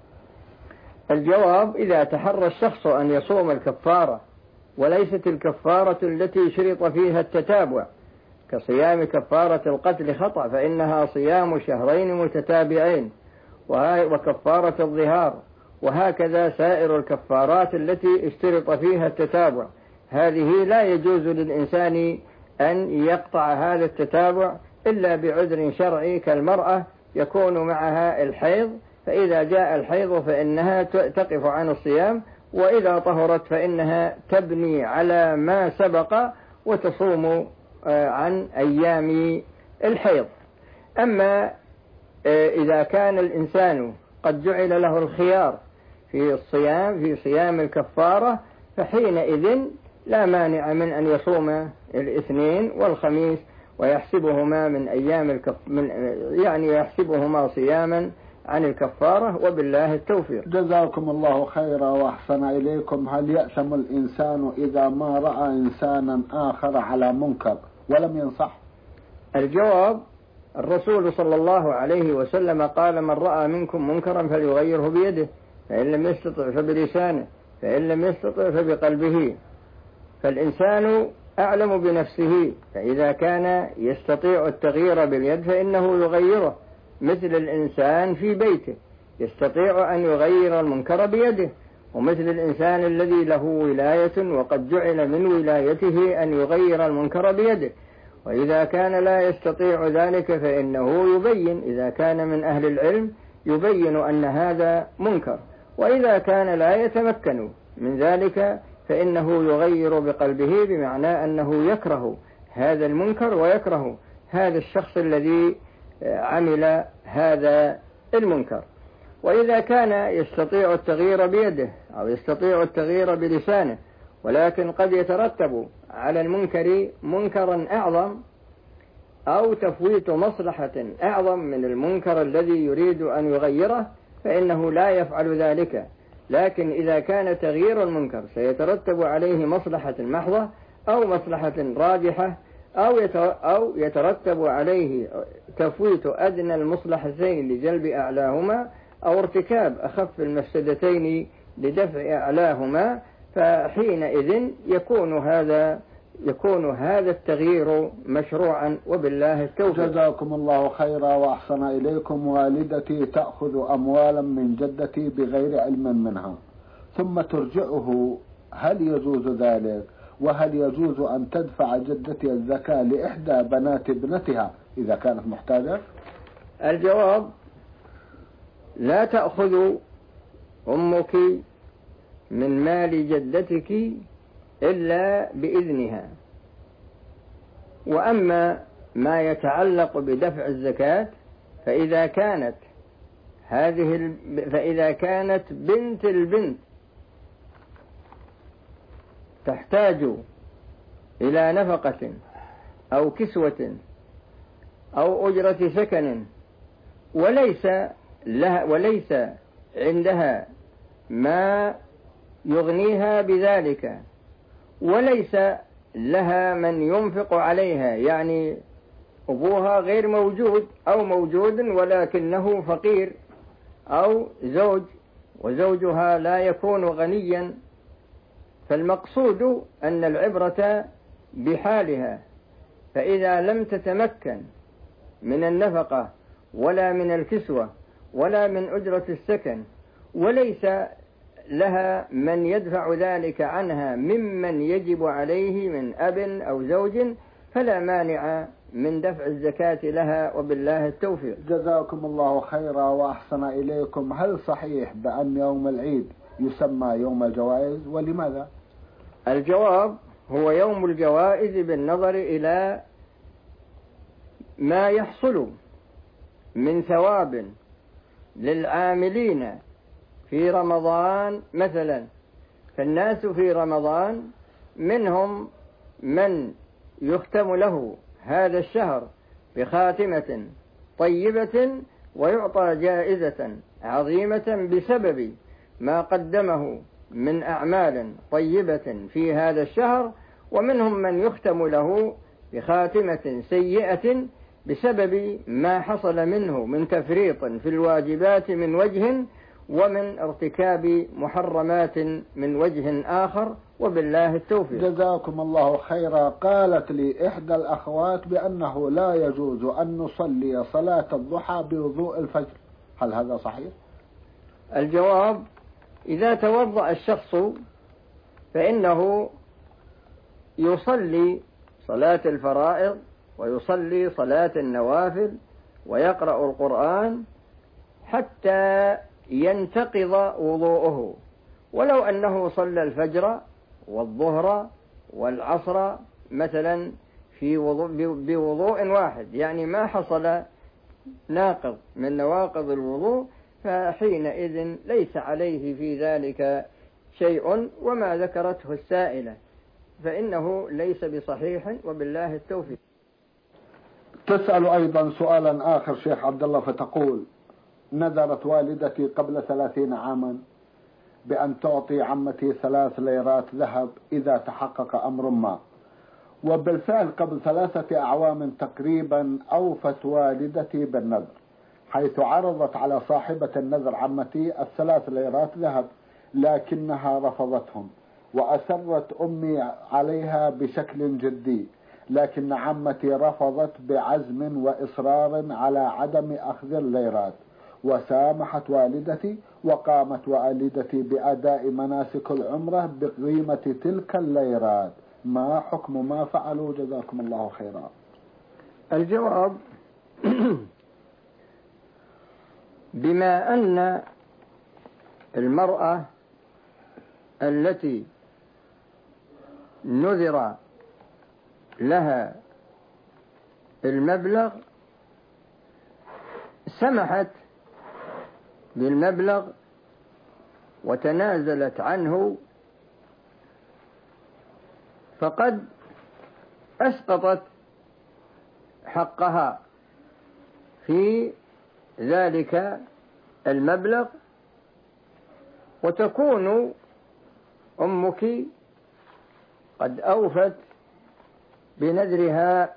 الجواب: إذا تحرى الشخص أن يصوم الكفارة وليست الكفارة التي شرط فيها التتابع كصيام كفارة القتل خطأ، فإنها صيام شهرين متتابعين، وكفارة الظهار، وهكذا سائر الكفارات التي اشترط فيها التتابع. هذه لا يجوز للإنسان أن يقطع هذا التتابع إلا بعذر شرعي، كالمرأة يكون معها الحيض، فإذا جاء الحيض فإنها تقف عن الصيام، وإذا طهرت فإنها تبني على ما سبق وتصوم عن أيام الحيض. أما إذا كان الإنسان قد جعل له الخيار في الصيام في صيام الكفارة فحينئذ لا مانع من أن يصوم الاثنين والخميس ويحسبهما من أيام الكف من يعني يحسبهما صياما عن الكفارة، وبالله التوفيق. جزاكم الله خيرا وأحسن إليكم. هل يأثم الإنسان إذا ما رأى إنسانا آخر على منكر ولم ينصح؟ الجواب: الرسول صلى الله عليه وسلم قال: من رأى منكم منكرا فليغيره بيده، فإن لم يستطع فبلسانه، فإن لم يستطع فبقلبه. فالإنسان أعلم بنفسه، فإذا كان يستطيع التغيير باليد فإنه يغيره، مثل الإنسان في بيته يستطيع أن يغير المنكر بيده، ومثل الإنسان الذي له ولاية وقد جعل من ولايته أن يغير المنكر بيده. وإذا كان لا يستطيع ذلك فإنه يبين، إذا كان من أهل العلم يبين أن هذا منكر، وإذا كان لا يتمكن من ذلك فإنه يغير بقلبه، بمعنى أنه يكره هذا المنكر ويكره هذا الشخص الذي عمل هذا المنكر. وإذا كان يستطيع التغيير بيده أو يستطيع التغيير بلسانه، ولكن قد يترتب على المنكر منكرا أعظم أو تفويت مصلحة أعظم من المنكر الذي يريد أن يغيره، فإنه لا يفعل ذلك. لكن إذا كان تغيير المنكر سيترتب عليه مصلحة محضة أو مصلحة راجحة أو يترتب عليه تفويت أدنى المصلحتين لجلب أعلاهما أو ارتكاب أخف المفسدتين لدفع أعلاهما، فحينئذ يكون هذا يكون هذا التغيير مشروعا، وبالله التوفيق. جزاكم الله خيرا وأحسن إليكم. والدتي تأخذ أموالا من جدتي بغير علم منها ثم ترجعه، هل يجوز ذلك؟ وهل يجوز أن تدفع جدتي الزكاة لإحدى بنات ابنتها إذا كانت محتاجة؟ الجواب: لا تأخذ أمك من مال جدتك إلا بإذنها. وأما ما يتعلق بدفع الزكاة فإذا كانت هذه فإذا كانت بنت البنت تحتاج إلى نفقة أو كسوة أو أجرة سكن وليس لها وليس عندها ما يغنيها بذلك، وليس لها من ينفق عليها، يعني أبوها غير موجود أو موجود ولكنه فقير، أو زوج وزوجها لا يكون غنيا، فالمقصود أن العبرة بحالها. فإذا لم تتمكن من النفقة ولا من الكسوة ولا من أجرة السكن، وليس لها من يدفع ذلك عنها ممن يجب عليه من أب أو زوج، فلا مانع من دفع الزكاة لها، وبالله التوفيق. جزاكم الله خيرا وأحسن إليكم. هل صحيح بأن يوم العيد يسمى يوم الجوائز، ولماذا؟ الجواب: هو يوم الجوائز بالنظر إلى ما يحصل من ثواب للعاملين في رمضان مثلا. فالناس في رمضان منهم من يختم له هذا الشهر بخاتمة طيبة ويعطى جائزة عظيمة بسبب ما قدمه من أعمال طيبة في هذا الشهر، ومنهم من يختم له بخاتمة سيئة بسبب ما حصل منه من تفريط في الواجبات من وجه، ومن ارتكاب محرمات من وجه آخر، وبالله التوفيق. جزاكم الله خيرا. قالت لي إحدى الأخوات بأنه لا يجوز أن نصلي صلاة الضحى بوضوء الفجر، هل هذا صحيح؟ الجواب: إذا توضأ الشخص فإنه يصلي صلاة الفرائض ويصلي صلاة النوافل ويقرأ القرآن حتى ينتقض وضوءه، ولو أنه صلى الفجر والظهر والعصر مثلا في وضوء بوضوء واحد، يعني ما حصل ناقض من نواقض الوضوء، فحينئذ ليس عليه في ذلك شيء. وما ذكرته السائلة فإنه ليس بصحيح، وبالله التوفيق. تسأل أيضا سؤالا آخر شيخ عبد الله، فتقول: نذرت والدتي قبل ثلاثين عاما بأن تعطي عمتي ثلاث ليرات ذهب إذا تحقق أمر ما، وبالفعل قبل ثلاثة أعوام تقريبا أوفت والدتي بالنذر، حيث عرضت على صاحبة النذر عمتي الثلاث ليرات ذهب، لكنها رفضتهم، وأسرت أمي عليها بشكل جدي، لكن عمتي رفضت بعزم وإصرار على عدم أخذ الليرات، وسامحت والدتي، وقامت والدتي بأداء مناسك العمرة بقيمة تلك الليرات. ما حكم ما فعلوا؟ جزاكم الله خيرا. الجواب: بما أن المرأة التي نذر لها المبلغ سمحت بالمبلغ وتنازلت عنه، فقد أسقطت حقها في ذلك المبلغ، وتكون أمك قد أوفت بنذرها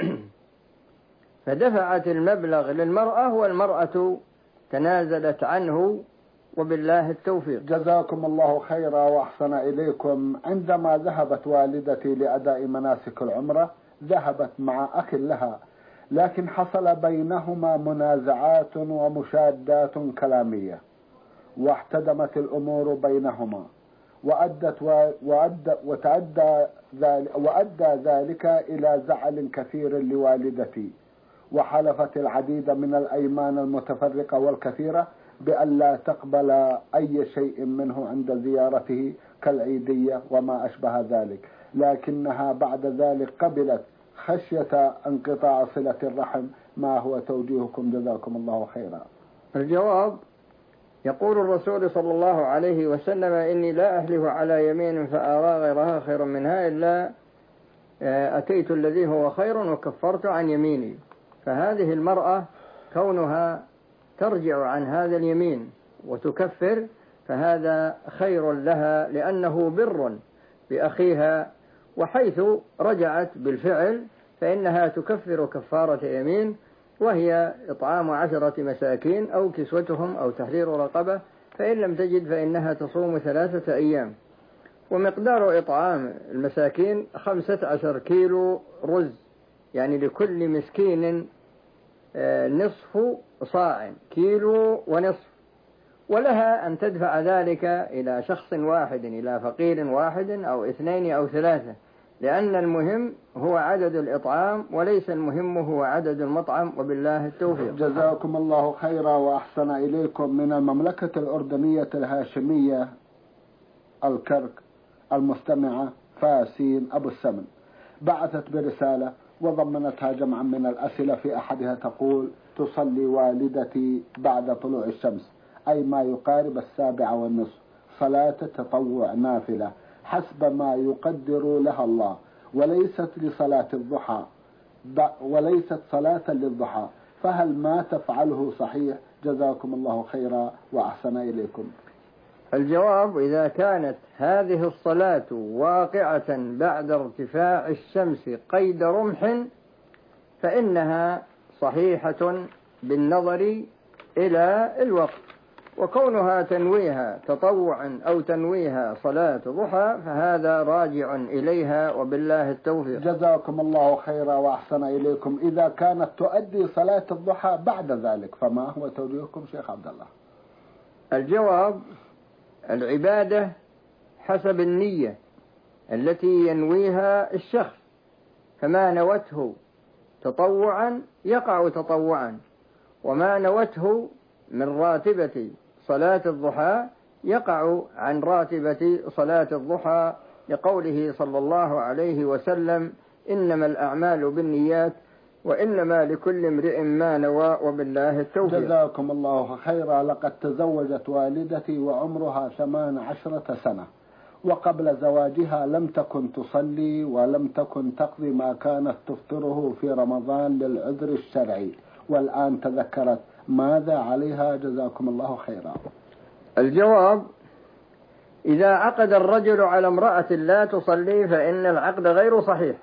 فدفعت المبلغ للمرأة والمرأة تنازلت عنه، وبالله التوفيق. جزاكم الله خيرا وأحسن إليكم. عندما ذهبت والدتي لأداء مناسك العمرة ذهبت مع أخ لها، لكن حصل بينهما منازعات ومشادات كلامية، واحتدمت الأمور بينهما، وأدت وأدى وتعدى ذلك وأدى ذلك إلى زعل كثير لوالدتي، وحلفت العديد من الأيمان المتفرقة والكثيرة بأن لا تقبل أي شيء منه عند زيارته كالعيدية وما أشبه ذلك، لكنها بعد ذلك قبلت خشية انقطاع صلة الرحم. ما هو توجيهكم جزاكم الله خيرا؟ الجواب: يقول الرسول صلى الله عليه وسلم: إني لا أحلف على يمين فأرى غيرها خيرا منها إلا أتيت الذي هو خير وكفرت عن يميني. فهذه المرأة كونها ترجع عن هذا اليمين وتكفر فهذا خير لها، لأنه بر بأخيها، وحيث رجعت بالفعل فإنها تكفر كفارة يمين، وهي إطعام عشرة مساكين أو كسوتهم أو تحرير رقبة، فإن لم تجد فإنها تصوم ثلاثة أيام. ومقدار إطعام المساكين خمسة عشر كيلو رز، يعني لكل مسكين نصف صاع، كيلو ونصف، ولها أن تدفع ذلك إلى شخص واحد، إلى فقير واحد أو اثنين أو ثلاثة، لأن المهم هو عدد الإطعام وليس المهم هو عدد المطعم، وبالله التوفيق. جزاكم الله خيرا وأحسن إليكم. من المملكة الأردنية الهاشمية الكرك المستمعة فاسين أبو السمن بعثت برسالة وضمنتها جمعا من الأسئلة، في أحدها تقول: تصلي والدتي بعد طلوع الشمس، أي ما يقارب السابعة والنصف، صلاة تطوع نافلة حسب ما يقدر لها الله، وليست لصلاة الضحى وليست صلاة للضحى، فهل ما تفعله صحيح؟ جزاكم الله خيرا وأحسن إليكم. الجواب: إذا كانت هذه الصلاة واقعة بعد ارتفاع الشمس قيد رمح فإنها صحيحة بالنظر إلى الوقت، وكونها تنويها تطوعا أو تنويها صلاة ضحى فهذا راجع إليها، وبالله التوفيق. جزاكم الله خيرا وأحسن إليكم. إذا كانت تؤدي صلاة الضحى بعد ذلك فما هو توجيهكم شيخ عبد الله؟ الجواب: العبادة حسب النية التي ينويها الشخص، فما نوته تطوعا يقع تطوعا، وما نوته من راتبة صلاة الضحى يقع عن راتبة صلاة الضحى، لقوله صلى الله عليه وسلم: إنما الأعمال بالنيات وإنما لكل امرئ ما نوى، وبالله التوفيق. جزاكم الله خيرا. لقد تزوجت والدتي وعمرها ثمان عشرة سنة، وقبل زواجها لم تكن تصلي ولم تكن تقضي ما كانت تفطره في رمضان للعذر الشرعي، والآن تذكرت، ماذا عليها؟ جزاكم الله خيرا. الجواب: إذا عقد الرجل على امرأة لا تصلي فإن العقد غير صحيح،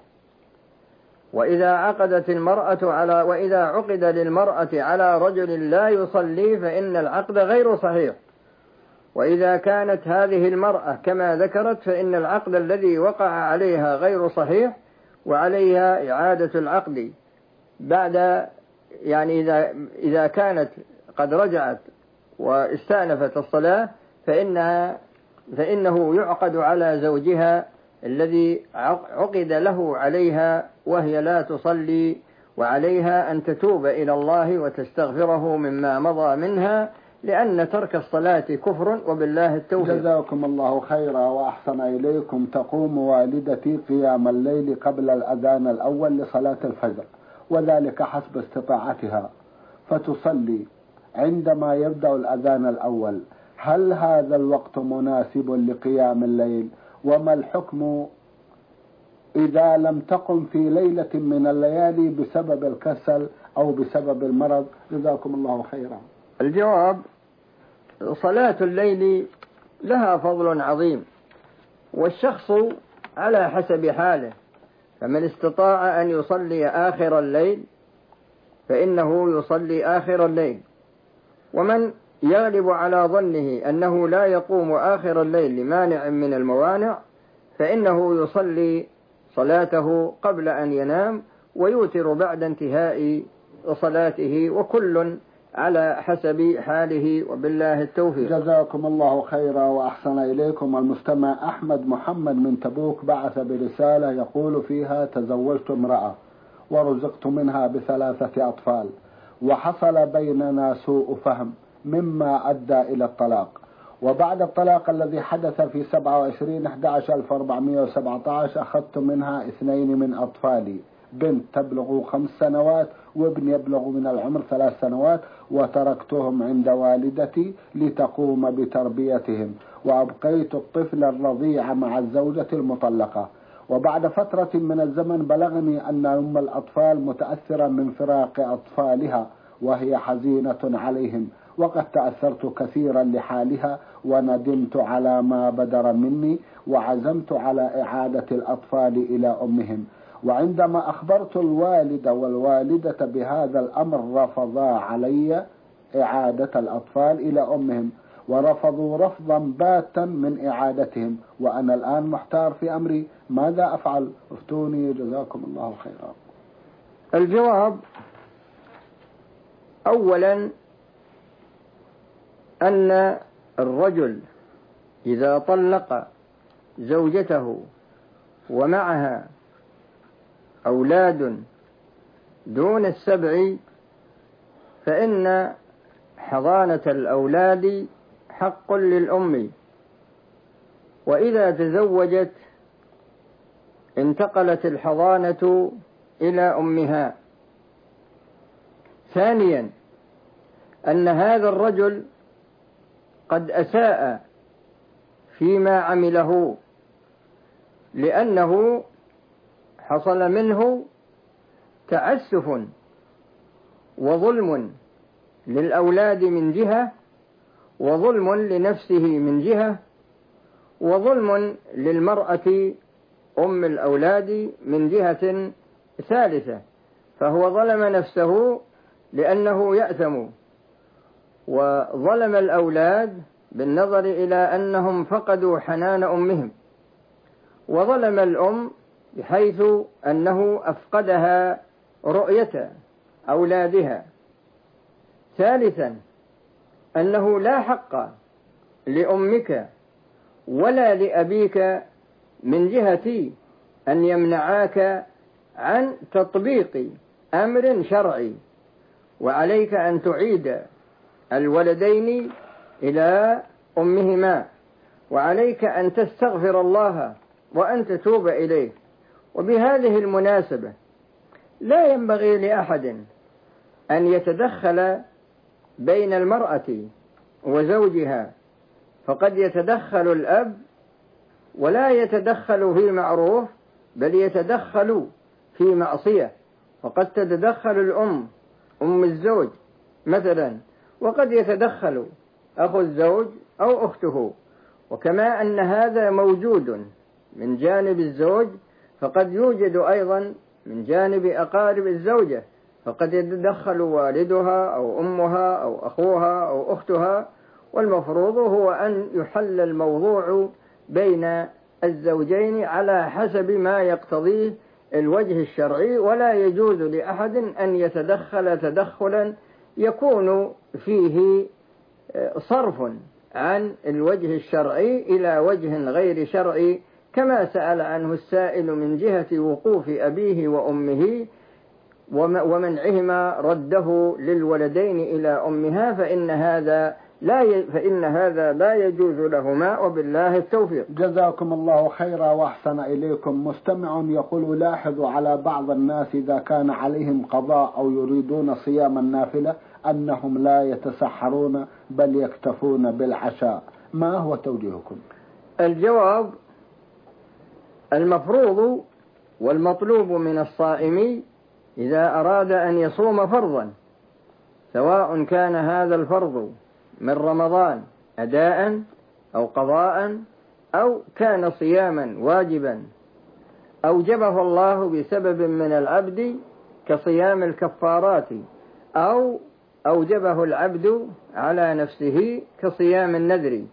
وإذا عقدت المرأة على وإذا عقد للمرأة على رجل لا يصلي فإن العقد غير صحيح، وإذا كانت هذه المرأة كما ذكرت فإن العقد الذي وقع عليها غير صحيح، وعليها إعادة العقد بعد، يعني إذا إذا كانت قد رجعت واستأنفت الصلاة فإنها فإنه يعقد على زوجها الذي عقد له عليها وهي لا تصلي، وعليها أن تتوب إلى الله وتستغفره مما مضى منها، لأن ترك الصلاة كفر، وبالله التوفيق. جزاكم الله خيرا وأحسن إليكم. تقوم والدتي قيام الليل قبل الأذان الأول لصلاة الفجر، وذلك حسب استطاعتها، فتصلي عندما يبدأ الأذان الأول. هل هذا الوقت مناسب لقيام الليل؟ وما الحكم إذا لم تقم في ليلة من الليالي بسبب الكسل أو بسبب المرض؟ جزاكم الله خيرا. الجواب: صلاة الليل لها فضل عظيم، والشخص على حسب حاله، فمن استطاع أن يصلي آخر الليل فإنه يصلي آخر الليل، ومن يغلب على ظنه أنه لا يقوم آخر الليل لمانع من الموانع فإنه يصلي صلاته قبل أن ينام ويوتر بعد انتهاء صلاته، وكل على حسب حاله، وبالله التوفيق. جزاكم الله خيرا وأحسن إليكم. المستمع أحمد محمد من تبوك بعث برسالة يقول فيها: تزوجت امرأة ورزقت منها بثلاثة أطفال، وحصل بيننا سوء فهم مما أدى إلى الطلاق، وبعد الطلاق الذي حدث في سبعة وعشرين أحد عشر ألف وأربعمائة وسبعة عشر أخذت منها اثنين من أطفالي، بنت تبلغ خمس سنوات وابن يبلغ من العمر ثلاث سنوات، وتركتهم عند والدتي لتقوم بتربيتهم، وأبقيت الطفل الرضيع مع الزوجة المطلقة. وبعد فترة من الزمن بلغني أن أم الأطفال متأثرة من فراق أطفالها وهي حزينة عليهم، وقد تأثرت كثيرا لحالها وندمت على ما بدر مني، وعزمت على إعادة الأطفال إلى أمهم. وعندما أخبرت الوالد والوالدة بهذا الأمر رفضا علي إعادة الأطفال إلى أمهم، ورفضوا رفضا باتا من إعادتهم، وأنا الآن محتار في أمري، ماذا أفعل؟ افتوني جزاكم الله خيرا. الجواب: أولا أن الرجل إذا طلق زوجته ومعها أولاد دون السبع فإن حضانة الأولاد حق للأم، وإذا تزوجت انتقلت الحضانة إلى أمها. ثانيا أن هذا الرجل قد أساء فيما عمله، لأنه حصل منه تعسف وظلم للأولاد من جهة، وظلم لنفسه من جهة، وظلم للمرأة أم الأولاد من جهة ثالثة، فهو ظلم نفسه لأنه يأثم، وظلم الأولاد بالنظر إلى أنهم فقدوا حنان أمهم، وظلم الأم بحيث أنه أفقدها رؤية أولادها. ثالثا أنه لا حق لأمك ولا لأبيك من جهة أن يمنعاك عن تطبيق أمر شرعي، وعليك أن تعيد الولدين إلى أمهما، وعليك أن تستغفر الله وأن تتوب إليه. وبهذه المناسبة لا ينبغي لأحد أن يتدخل بين المرأة وزوجها، فقد يتدخل الأب ولا يتدخل في معروف بل يتدخل في معصية، وقد تتدخل الأم أم الزوج مثلا، وقد يتدخل أخو الزوج أو أخته. وكما أن هذا موجود من جانب الزوج فقد يوجد أيضا من جانب أقارب الزوجة، فقد يتدخل والدها أو أمها أو أخوها أو أختها، والمفروض هو أن يحل الموضوع بين الزوجين على حسب ما يقتضيه الوجه الشرعي، ولا يجوز لأحد أن يتدخل تدخلا يكون فيه صرف عن الوجه الشرعي إلى وجه غير شرعي، كما سأل عنه السائل من جهة وقوف أبيه وأمه ومنعهما رده للولدين إلى أمها، فإن هذا لا ي... فإن هذا لا يجوز لهما، وبالله التوفيق. جزاكم الله خيرا وأحسن إليكم. مستمع يقول: لاحظوا على بعض الناس إذا كان عليهم قضاء أو يريدون صيام النافلة أنهم لا يتسحرون بل يكتفون بالعشاء، ما هو توجيهكم؟ الجواب: المفروض والمطلوب من الصائم إذا أراد أن يصوم فرضا، سواء كان هذا الفرض من رمضان أداء أو قضاء، أو كان صياما واجبا أوجبه الله بسبب من العبد كصيام الكفارات، أو أوجبه العبد على نفسه كصيام النذر،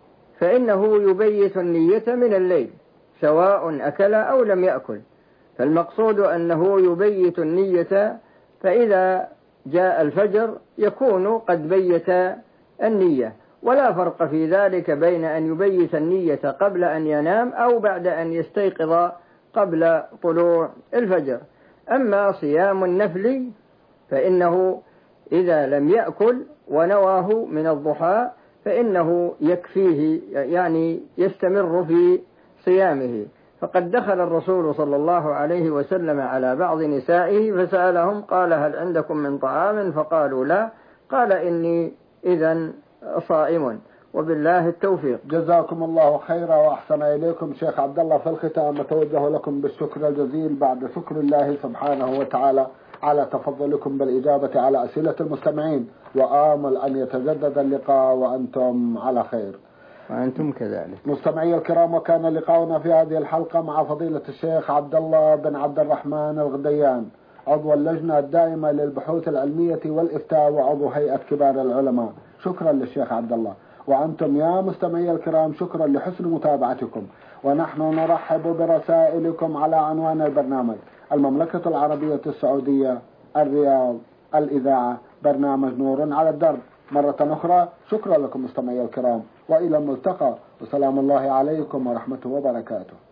فإنه يبيت النية من الليل سواء أكل أو لم يأكل. فالمقصود أنه يبيت النية، فإذا جاء الفجر يكون قد بيت النية، ولا فرق في ذلك بين أن يبيت النية قبل أن ينام أو بعد أن يستيقظ قبل طلوع الفجر. أما صيام النفل فإنه إذا لم يأكل ونواه من الضحى فإنه يكفيه، يعني يستمر في صيامه. فقد دخل الرسول صلى الله عليه وسلم على بعض نسائه فسألهم قال: هل عندكم من طعام؟ فقالوا لا، قال: إني إذن صائم، وبالله التوفيق. جزاكم الله خيرا وأحسن إليكم. شيخ عبد الله، في الختام أتوجه لكم بالشكر الجزيل بعد شكر الله سبحانه وتعالى على تفضلكم بالإجابة على أسئلة المستمعين، وآمل أن يتجدد اللقاء وأنتم على خير. وأنتم كذلك. مستمعي الكرام، وكان لقاؤنا في هذه الحلقة مع فضيلة الشيخ عبد الله بن عبد الرحمن الغديان، عضو اللجنة الدائمة للبحوث العلمية والإفتاء وعضو هيئة كبار العلماء. شكرا للشيخ عبد الله. وأنتم يا مستمعي الكرام شكرا لحسن متابعتكم، ونحن نرحب برسائلكم على عنوان البرنامج: المملكة العربية السعودية، الرياض، الإذاعة، برنامج نور على الدرب. مرة أخرى شكرا لكم مستمعي الكرام، وإلى الملتقى، وسلام الله عليكم ورحمته وبركاته.